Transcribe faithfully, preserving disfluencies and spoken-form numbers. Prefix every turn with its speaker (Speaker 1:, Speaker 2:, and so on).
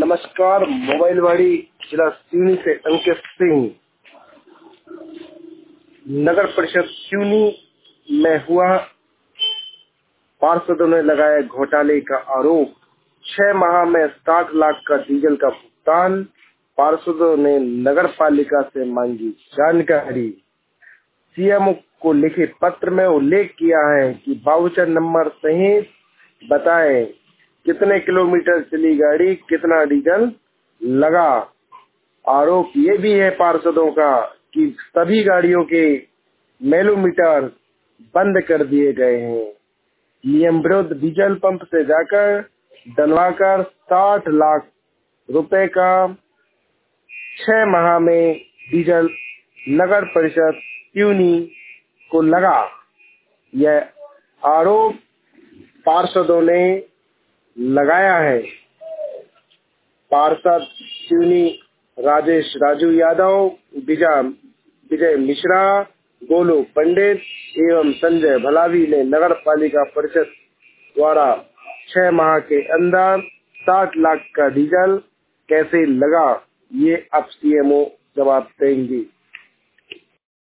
Speaker 1: नमस्कार। मोबाइल वाड़ी जिला सिवनी से अंकित सिंह। नगर परिषद सिवनी में हुआ पार्षदों ने लगाया घोटाले का आरोप। छह माह में साठ लाख का डीजल का भुगतान। पार्षदों ने नगर पालिका से मांगी जानकारी। सीएम को लिखे पत्र में उल्लेख किया है कि वाउचर नंबर सहित बताएं कितने किलोमीटर चली गाड़ी, कितना डीजल लगा। आरोप ये भी है पार्षदों का कि सभी गाड़ियों के मैलोमीटर बंद कर दिए गए हैं। नियम विरुद्ध डीजल पंप से जाकर डलवाकर साठ लाख रुपए का छह माह में डीजल नगर परिषद सिवनी को लगा। यह आरोप पार्षदों ने लगाया है। पार्षद सिवनी राजेश राजू यादव, विजय विजय मिश्रा, गोलू पंडित एवं संजय भलावी ने नगर पालिका परिषद द्वारा छह माह के अंदर साठ लाख का डीजल कैसे लगा, ये अब सीएमओ जवाब देंगे।